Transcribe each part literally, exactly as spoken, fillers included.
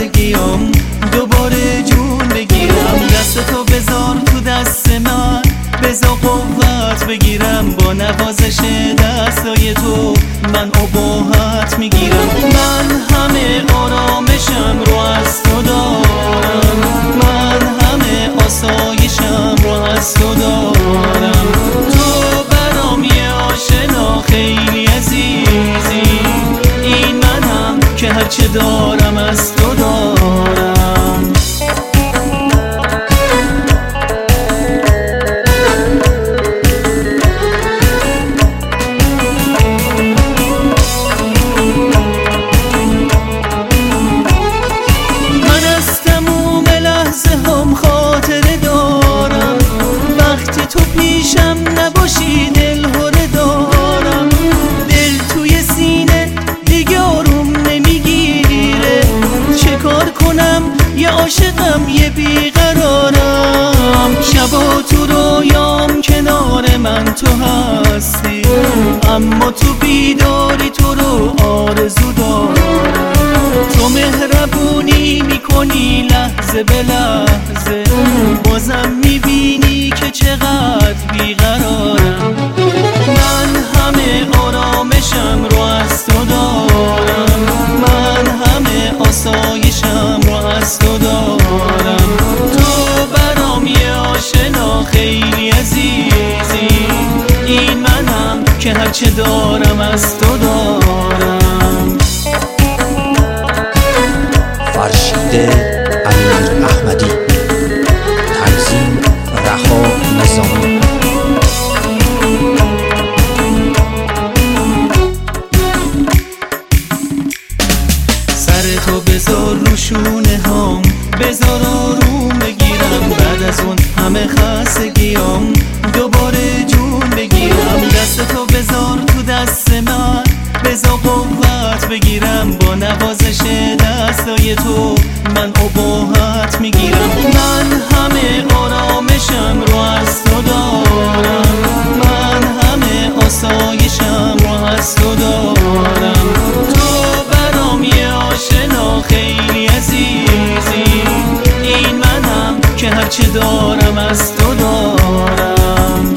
خستگیام دوباره جون بگیرم. دستتو بذار تو دست من، بذار قوت بگیرم. با نوازش دستای تو من اباحت میگیرم. من همه آرامشم رو از تو دارم، من همه آسایشم رو از تو دارم. تو برام یه آشنا خیلی عزیزی، این منم که هرچه دارم از تو دارم. تو پیشم نباشی دل هره دارم، دل توی سینه دیگه آروم نمیگیره. چه کار کنم یه عاشقم یه بیقرارم. شبا تو رویام کنار من تو هستی، اما تو بیداری تو رو آرزو دارم. تو مهربونی میکنی لحظه به لحظه، بازم میبینی که چقدر بیقرارم. من همه آرامشم رو از تو دارم، من همه آسایشم رو از تو دارم. تو برام یه آشنا خیلی عزیزی، این منم که هرچه دارم از تو دارم. فرشید امیر احمدی، تنظیم رها نظامی. سر تو بذار رو شونه هام، بذار آروم بگیرم. بعد از اون همه خستگیام دوباره جون بگیرم. دست تو بذار تو دست من، بذار قوت بگیرم. با نوازش دستای تو من اباحت میگیرم. من همه آرامشم رو از تو دارم، من همه آسایشم رو از تو دارم. تو برام یه آشنا خیلی عزیزی، این منم که هرچه دارم از تو دارم.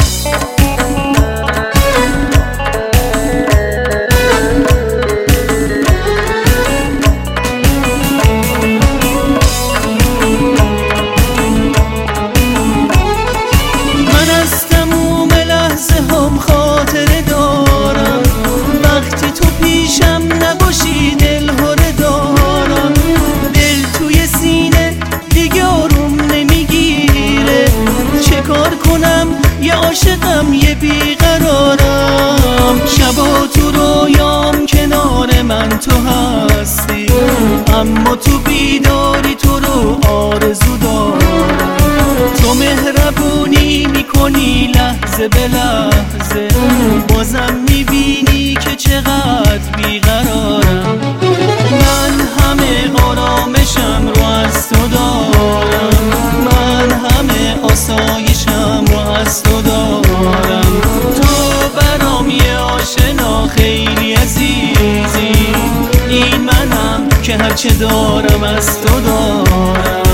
خاطره دارم وقتی تو پیشم نباشی دل هره دارم. دل توی سینه دیگه آروم نمیگیره. چه کار کنم یه عاشقم یه بیقرارم. شبا تو رویام کنار من تو هستی، اما تو بیداری تو رو آرزو دارم. تو مهربونی میکنی لحظه به لحظه، بازم میبینی که چقدر بیقرارم. من همه آرامشم رو از تو دارم، من همه آسایشم رو از تو دارم. تو برام یه آشنا خیلی عزیزی، این منم که هرچه دارم از تو دارم.